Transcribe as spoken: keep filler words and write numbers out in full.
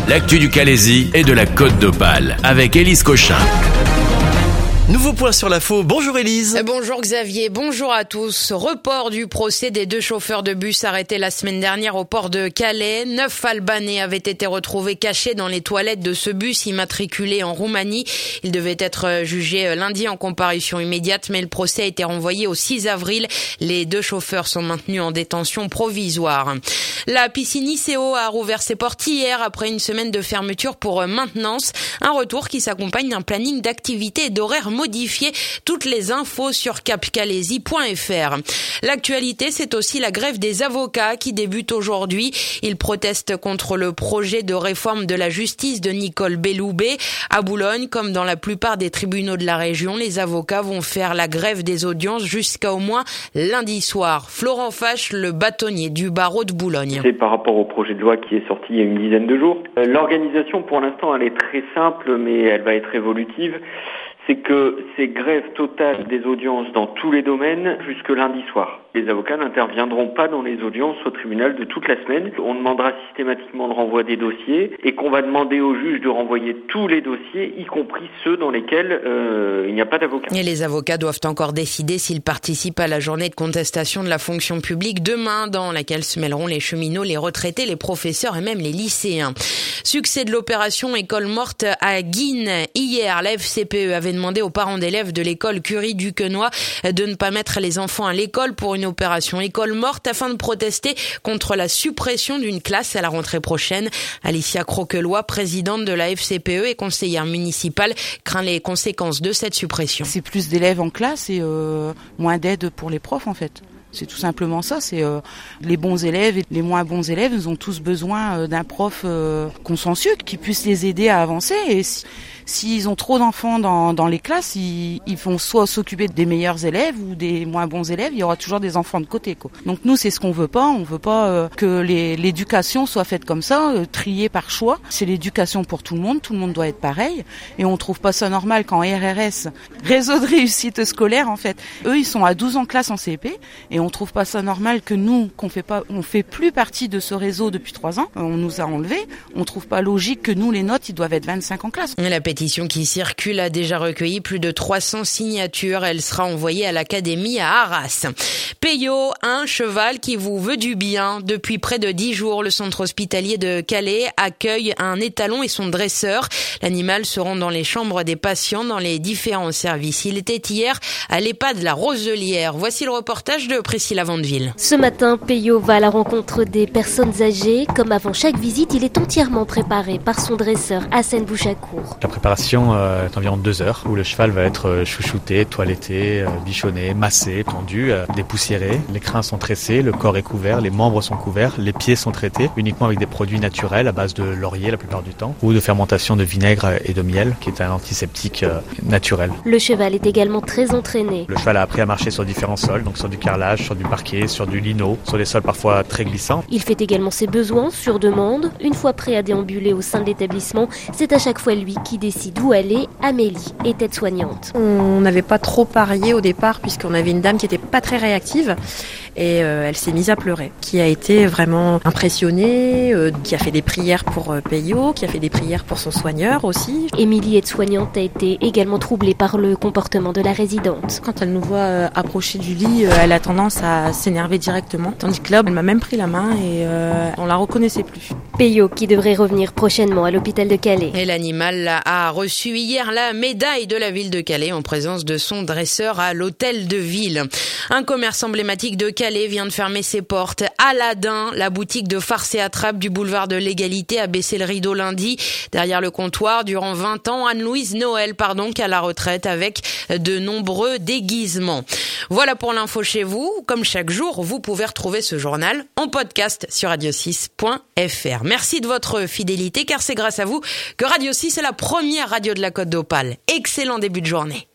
l'actu du Calaisis et de la Côte d'Opale avec Élise Cochin. Nouveau point sur l'info. Bonjour Élise. Bonjour Xavier, bonjour à tous. Report du procès des deux chauffeurs de bus arrêtés la semaine dernière au port de Calais. Neuf Albanais avaient été retrouvés cachés dans les toilettes de ce bus immatriculé en Roumanie. Ils devaient être jugés lundi en comparution immédiate, mais le procès a été renvoyé au six avril. Les deux chauffeurs sont maintenus en détention provisoire. La piscine I C O a rouvert ses portes hier après une semaine de fermeture pour maintenance. Un retour qui s'accompagne d'un planning d'activités et d'horaires modifié. Toutes les infos sur cap calaisis point f r. L'actualité, c'est aussi la grève des avocats qui débute aujourd'hui. Ils protestent contre le projet de réforme de la justice de Nicole Belloubet. À Boulogne, comme dans la plupart des tribunaux de la région, les avocats vont faire la grève des audiences jusqu'à au moins lundi soir. Florent Fache, le bâtonnier du barreau de Boulogne. C'est par rapport au projet de loi qui est sorti il y a une dizaine de jours. L'organisation, pour l'instant, elle est très simple, mais elle va être évolutive. C'est que c'est grève totale des audiences dans tous les domaines jusque lundi soir. Les avocats n'interviendront pas dans les audiences au tribunal de toute la semaine. On demandera systématiquement le renvoi des dossiers et qu'on va demander au juge de renvoyer tous les dossiers, y compris ceux dans lesquels euh, il n'y a pas d'avocat. Et les avocats doivent encore décider s'ils participent à la journée de contestation de la fonction publique demain, dans laquelle se mêleront les cheminots, les retraités, les professeurs et même les lycéens. Succès de l'opération École morte à Guînes. Hier, la F C P E avait demandé aux parents d'élèves de l'école Curie-Duquesnoy de ne pas mettre les enfants à l'école pour une opération École morte afin de protester contre la suppression d'une classe à la rentrée prochaine. Alicia Croquelois, présidente de la F C P E et conseillère municipale, craint les conséquences de cette suppression. C'est plus d'élèves en classe et euh, moins d'aide pour les profs en fait. C'est tout simplement ça, c'est euh, les bons élèves et les moins bons élèves, ils ont tous besoin euh, d'un prof euh, consciencieux qui puisse les aider à avancer. Et si, s'ils ont trop d'enfants dans, dans les classes, ils, ils vont soit s'occuper des meilleurs élèves ou des moins bons élèves, il y aura toujours des enfants de côté, quoi. Donc nous, c'est ce qu'on veut pas, on veut pas euh, que les, l'éducation soit faite comme ça, euh, triée par choix. C'est l'éducation pour tout le monde, tout le monde doit être pareil. Et on trouve pas ça normal qu'en R R S, réseau de réussite scolaire en fait, eux ils sont à douze ans classe en C P et on trouve pas ça normal que nous, qu'on fait pas, on fait plus partie de ce réseau depuis trois ans, on nous a enlevés. On trouve pas logique que nous, les notes, ils doivent être vingt-cinq en classe. La pétition qui circule a déjà recueilli plus de trois cents signatures. Elle sera envoyée à l'académie à Arras. Peyo, un cheval qui vous veut du bien. Depuis près de dix jours, le centre hospitalier de Calais accueille un étalon et son dresseur. L'animal se rend dans les chambres des patients dans les différents services. Il était hier à l'EHPAD La Roselière. Voici le reportage de Priscilla Vandeville. Ce matin, Peyo va à la rencontre des personnes âgées. Comme avant chaque visite, il est entièrement préparé par son dresseur, Hassan Bouchakour. La préparation euh, est environ deux heures, où le cheval va être chouchouté, toiletté, euh, bichonné, massé, tendu, euh, dépoussiéré. Les crins sont tressés, le corps est couvert, les membres sont couverts, les pieds sont traités uniquement avec des produits naturels à base de laurier la plupart du temps, ou de fermentation de vinaigre et de miel, qui est un antiseptique euh, naturel. Le cheval est également très entraîné. Le cheval a appris à marcher sur différents sols, donc sur du carrelage, sur du parquet, sur du lino, sur des sols parfois très glissants. Il fait également ses besoins sur demande. Une fois prêt à déambuler au sein de l'établissement, c'est à chaque fois lui qui décide où aller. Amélie est aide-soignante. On n'avait pas trop parié au départ puisqu'on avait une dame qui n'était pas très réactive et euh, elle s'est mise à pleurer, qui a été vraiment impressionnée, euh, qui a fait des prières pour euh, Peyo, qui a fait des prières pour son soigneur aussi. Émilie, aide-soignante, a été également troublée par le comportement de la résidente. Quand elle nous voit euh, approcher du lit, euh, elle a tendance à s'énerver directement, tandis que là, elle m'a même pris la main et euh, on la reconnaissait plus. Peyo qui devrait revenir prochainement à l'hôpital de Calais. Et l'animal a reçu hier la médaille de la ville de Calais en présence de son dresseur à l'hôtel de ville. Un commerce emblématique de Calais vient de fermer ses portes. Aladin, la boutique de farce et attrape du boulevard de l'Égalité, a baissé le rideau lundi. Derrière le comptoir, durant vingt ans, Anne-Louise Noël part donc à la retraite avec de nombreux déguisements. Voilà pour l'info chez vous. Comme chaque jour, vous pouvez retrouver ce journal en podcast sur radio six point f r. Merci de votre fidélité car c'est grâce à vous que Radio six est la première radio de la Côte d'Opale. Excellent début de journée.